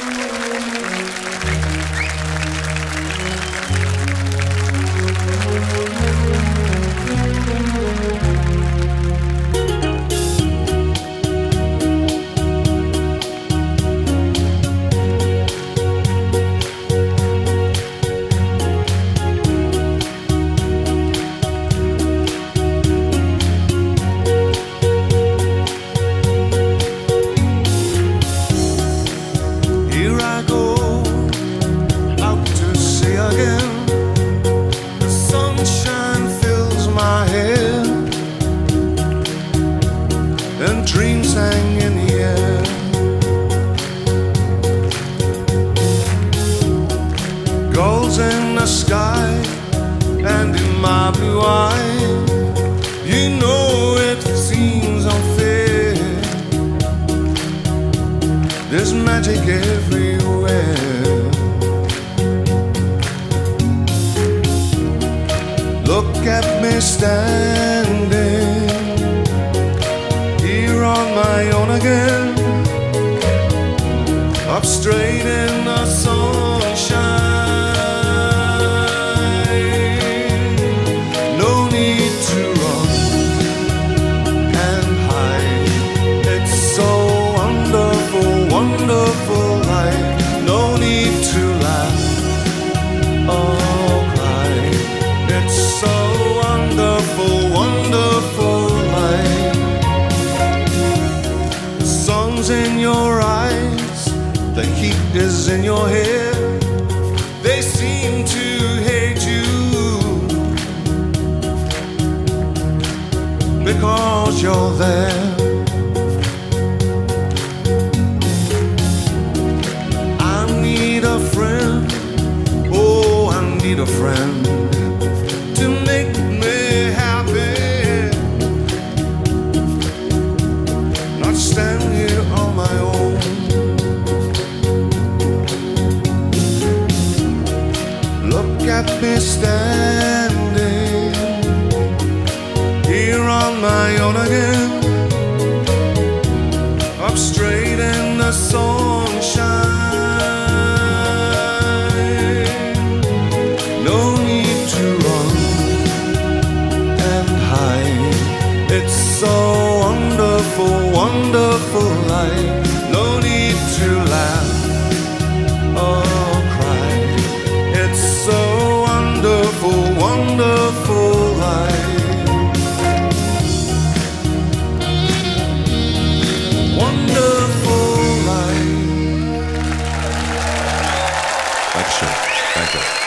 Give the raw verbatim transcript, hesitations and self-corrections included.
And dreams hang in the air. Gulls in the sky and in my blue eye. You know it seems unfair. There's magic everywhere. Look at me standing on my own again, up straight in the sunshine. No need to run and hide. It's so wonderful, wonderful life. No need to laugh or cry. It's so wonderful, wonderful life. In your eyes, the heat is in your hair. They seem to hate you because you're there. I need a friend, oh, I need a friend to make me happy, not stand here on my own. Look at me standing here on my own again, up straight in the sunshine. No need to run and hide. It's so wonderful, wonderful life. No need to laugh or cry. It's so wonderful, wonderful life. Wonderful life. Dankeschön. Danke.